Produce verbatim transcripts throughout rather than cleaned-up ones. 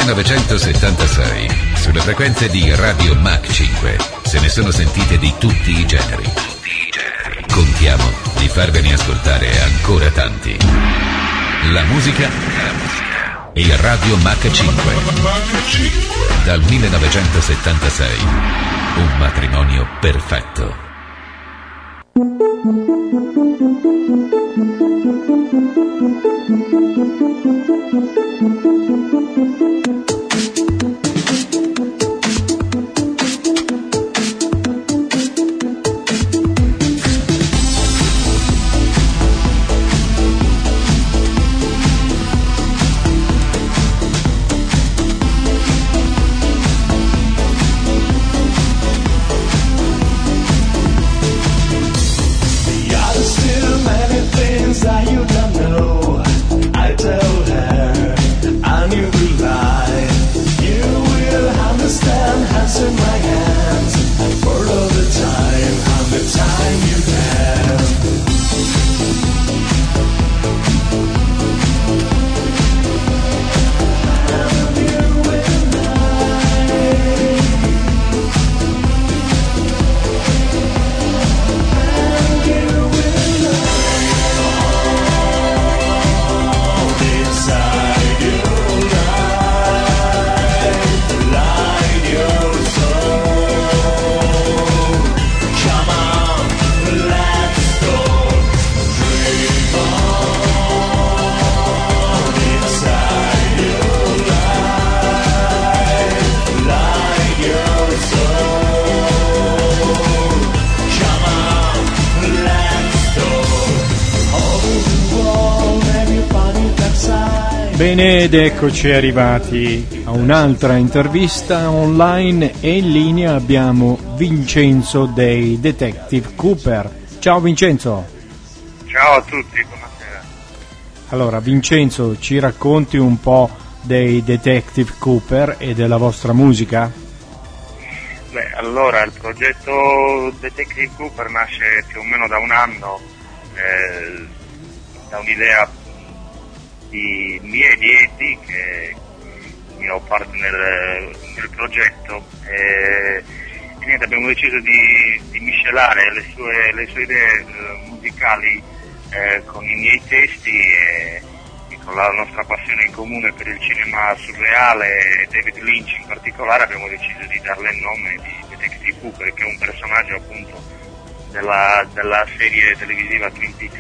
millenovecentosettantasei, sulle frequenze di Radio Mach cinque, se ne sono sentite di tutti i generi. Contiamo di farvene ascoltare ancora tanti. La musica e Radio Mach cinque. Dal millenovecentosettantasei, un matrimonio perfetto. Bene, ed eccoci arrivati a un'altra intervista online e in linea abbiamo Vincenzo dei Detective Cooper. Ciao Vincenzo. Ciao a tutti, buonasera. Allora Vincenzo, ci racconti un po' dei Detective Cooper e della vostra musica? Beh, allora il progetto Detective Cooper nasce più o meno da un anno, eh, da un'idea di mia e di Eddie, che è il mio partner nel progetto, e, e niente, abbiamo deciso di, di miscelare le sue, le sue idee eh, musicali eh, con i miei testi e, e con la nostra passione in comune per il cinema surreale e David Lynch in particolare. Abbiamo deciso di darle il nome di Detective Cooper, che è un personaggio appunto della, della serie televisiva Twin Peaks.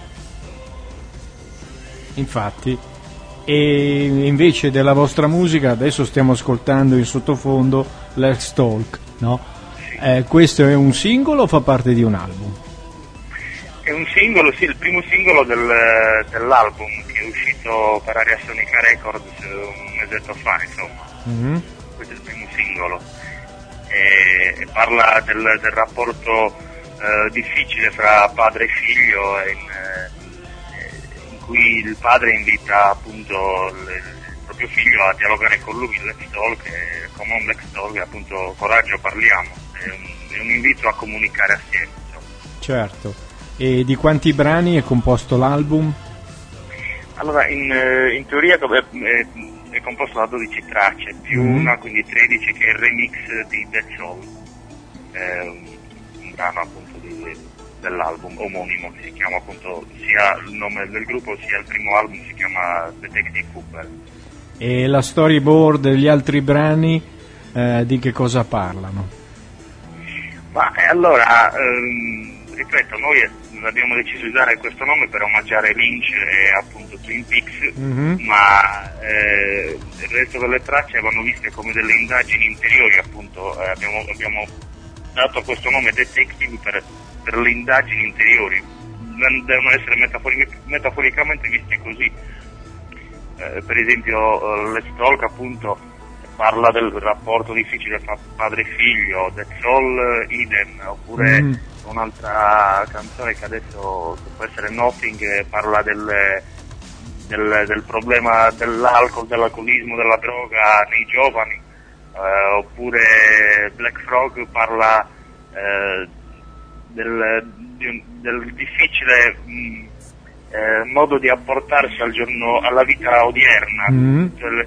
Infatti, e invece della vostra musica adesso stiamo ascoltando in sottofondo Let's Talk, no? Sì. Eh, questo è un singolo o fa parte di un album? È un singolo, sì, il primo singolo del, dell'album che è uscito per Aria Sonica Records un mesetto fa, insomma. Mm-hmm. Questo è il primo singolo e, e parla del, del rapporto eh, difficile fra padre e figlio e in, cui il padre invita appunto il, il proprio figlio a dialogare con lui, Let's Talk, e come un Let's Talk, appunto coraggio, parliamo, è un, è un invito a comunicare assieme, insomma. Certo. E di quanti brani è composto l'album? Allora, in, in teoria è, è, è composto da dodici tracce, più mm. una, quindi tredici, che è il remix di Dead Soul, è un, un brano appunto di dell'album omonimo, che si chiama appunto sia il nome del gruppo sia il primo album si chiama Detective Cooper. E la storyboard degli altri brani eh, di che cosa parlano? Ma eh, allora ehm, ripeto, noi abbiamo deciso di usare questo nome per omaggiare Lynch e appunto Twin Peaks, mm-hmm. ma eh, il resto delle tracce vanno viste come delle indagini interiori, appunto eh, abbiamo, abbiamo dato questo nome Detective per per le indagini interiori, devono essere metafori- metaforicamente viste così. Eh, per esempio uh, Let's Talk appunto parla del rapporto difficile tra padre e figlio, Dead Soul idem, oppure mm. un'altra canzone che adesso che può essere Nothing parla del, del, del problema dell'alcol, dell'alcolismo, della droga nei giovani, eh, oppure Black Frog parla eh, Del, del difficile mh, eh, modo di apportarsi al giorno, alla vita odierna, mm. cioè le, le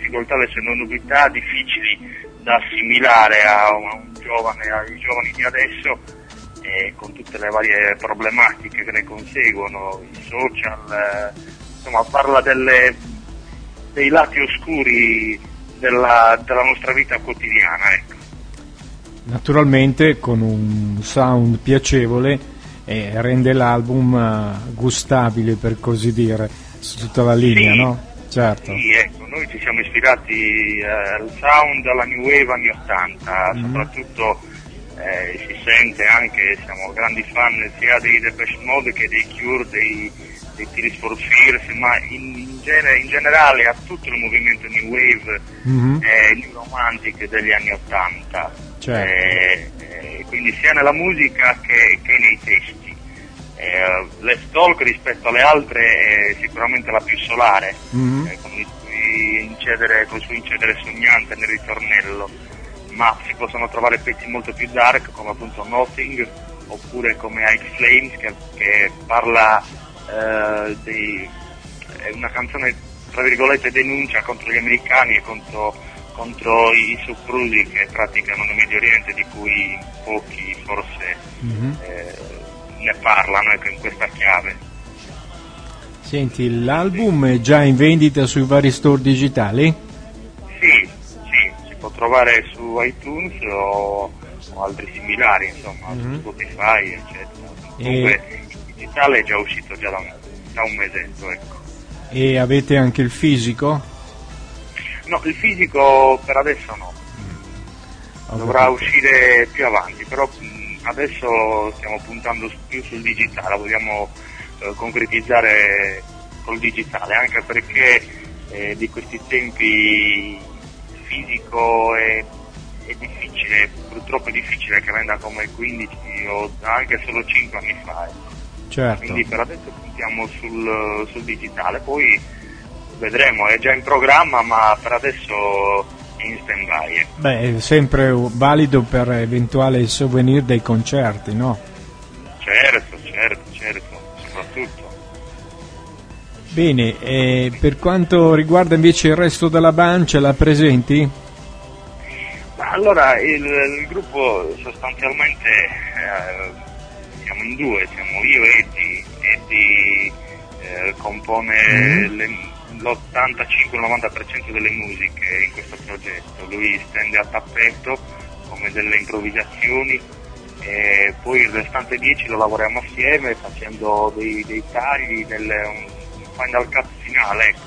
difficoltà, essendo novità difficili da assimilare a un, a un giovane, ai giovani di adesso, eh, con tutte le varie problematiche che ne conseguono, i social, eh, insomma parla delle, dei lati oscuri della, della nostra vita quotidiana, ecco. Naturalmente con un sound piacevole e rende l'album uh, gustabile, per così dire, su tutta la linea, sì, no? Certo. Sì, ecco, noi ci siamo ispirati eh, al sound, alla new wave anni ottanta, mm. soprattutto eh, si sente anche, siamo grandi fan sia dei Depeche Mode che dei Cure, dei, dei Tears for Fears, ma in, in, genere, in generale a tutto il movimento new wave mm-hmm. e new romantic degli anni ottanta. Certo. Eh, eh, quindi sia nella musica che, che nei testi. Eh, Let's Talk rispetto alle altre è sicuramente la più solare, mm-hmm. eh, con, il suo incedere, con il suo incedere sognante nel ritornello, ma si possono trovare pezzi molto più dark come appunto Nothing, oppure come Ike Flames che, che parla eh, di, è una canzone tra virgolette denuncia contro gli americani e contro contro i soprusi che praticano nel Medio Oriente, di cui pochi forse mm-hmm. eh, ne parlano, ecco, in questa chiave. Senti, l'album è già in vendita sui vari store digitali? Sì, sì, si può trovare su iTunes o, o altri similari, insomma, mm-hmm. su Spotify, eccetera. Comunque e... il digitale è già uscito già da un, da un mesetto, ecco. E avete anche il fisico? No, il fisico per adesso no, mm. dovrà uscire più avanti, però mh, adesso stiamo puntando più sul digitale, vogliamo eh, concretizzare col digitale, anche perché eh, di questi tempi fisico è, è difficile, purtroppo è difficile che venda come quindici o anche solo cinque anni fa. Certo. Quindi per adesso puntiamo sul, sul digitale, poi vedremo, è già in programma, ma per adesso è in stand-by. Beh, è sempre valido per eventuali souvenir dei concerti, no? Certo, certo, certo, soprattutto. Bene, e per quanto riguarda invece il resto della band, ce la presenti? Ma allora, il, il gruppo sostanzialmente eh, siamo in due, siamo io e Eddie. Eddie eh, compone mm. le l'ottantacinque novanta per cento delle musiche in questo progetto, lui stende a tappeto come delle improvvisazioni e poi il restante dieci lo lavoriamo assieme facendo dei, dei tagli, delle, un final cut finale, ecco,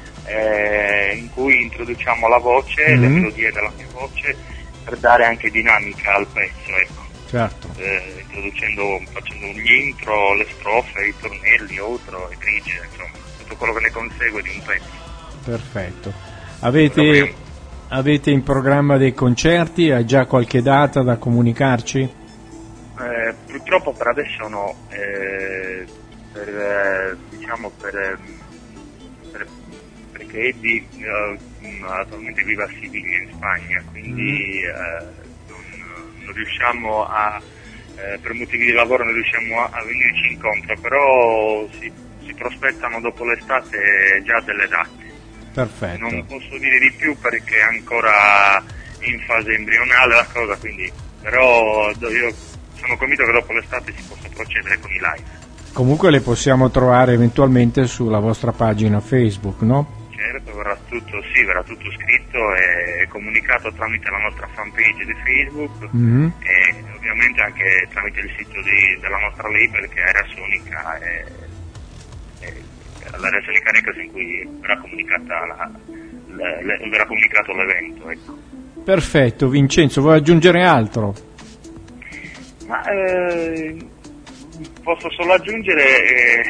eh, in cui introduciamo la voce, mm-hmm. le melodie della mia voce per dare anche dinamica al pezzo, ecco. Certo. Eh, introducendo, facendo gli intro, le strofe, i tornelli, outro e bridge, insomma quello che ne consegue di un pezzo. Perfetto. Avete, avete in programma dei concerti? Hai già qualche data da comunicarci? Eh, purtroppo per adesso no, eh, per, eh, diciamo per, per, perché Eddie eh, attualmente vive a Siviglia in Spagna, quindi mm. eh, non, non riusciamo a eh, per motivi di lavoro non riusciamo a, a venirci incontro, però si si prospettano dopo l'estate già delle date. Perfetto. Non posso dire di più perché è ancora in fase embrionale la cosa, quindi però io sono convinto che dopo l'estate si possa procedere con i live. Comunque le possiamo trovare eventualmente sulla vostra pagina Facebook, no? Certo, verrà tutto, sì, verrà tutto scritto e comunicato tramite la nostra fanpage di Facebook mm-hmm. e ovviamente anche tramite il sito di, della nostra label che è Area Sonica e la Sonica Records, in cui verrà comunicata la, le, le, verrà comunicato l'evento, ecco. Perfetto. Vincenzo, vuoi aggiungere altro? Ma eh, posso solo aggiungere eh,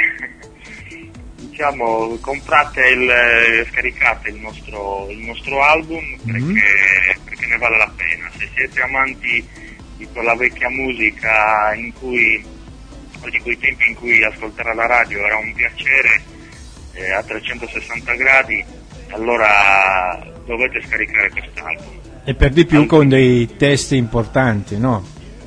diciamo comprate il scaricate il nostro il nostro album perché, mm-hmm. perché ne vale la pena. Se siete amanti di quella vecchia musica in cui o di quei tempi in cui ascoltare la radio era un piacere eh, a trecentosessanta gradi, allora dovete scaricare quest'album. E per di più Al... con dei testi importanti, no?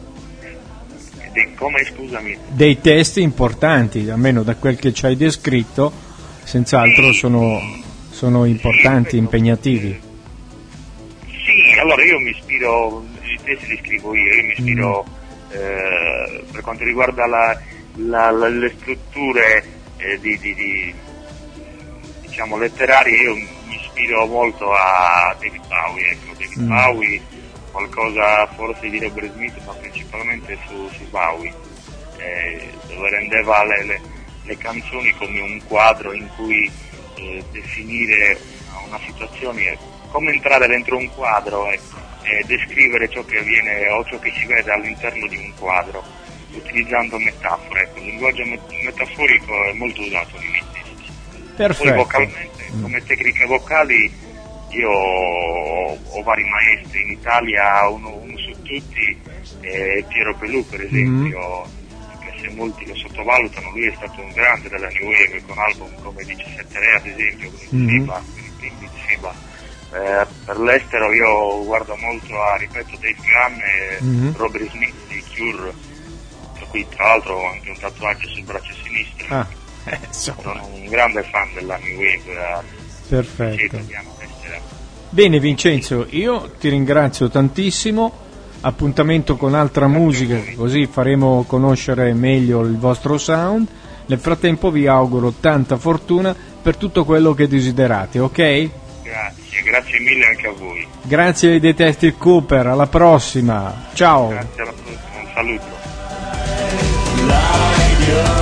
Dei, come, scusami? Dei testi importanti, almeno da quel che ci hai descritto, senz'altro sì. sono, sono importanti, impegnativi. Sì, allora io mi ispiro, i testi li scrivo io, io mi ispiro mm. eh, per quanto riguarda la, la, la, le strutture eh, di, di, di diciamo letterarie, io mi ispiro molto a David Bowie, ecco, David mm. Bowie, qualcosa forse di Robert Smith, ma principalmente su, su Bowie, eh, dove rendeva le, le, le canzoni come un quadro in cui eh, definire una situazione, come entrare dentro un quadro, ecco, e descrivere ciò che avviene o ciò che si vede all'interno di un quadro, utilizzando metafore. Ecco, il linguaggio met- metaforico è molto usato nei miei testi. Perfetto. Poi vocalmente, come tecniche vocali, io ho, ho vari maestri in Italia, uno, uno su tutti è Piero Pelù, per esempio, mm. anche se molti lo sottovalutano, lui è stato un grande della New Wave con album come diciassette Re, ad esempio, con il Siba, mm. Siba. Eh, per l'estero io guardo molto a, ripeto, Dave Gunn e mm. Robert Smith di Cure, per cui tra l'altro ho anche un tatuaggio sul braccio sinistro. Ah, eh, sono un grande fan della New Wave. Perfetto. Bene Vincenzo, io ti ringrazio tantissimo, appuntamento con altra musica, così faremo conoscere meglio il vostro sound. Nel frattempo vi auguro tanta fortuna per tutto quello che desiderate, ok? Grazie, grazie mille anche a voi. Grazie ai Detective Cooper, alla prossima, ciao. Grazie, alla prossima, un saluto.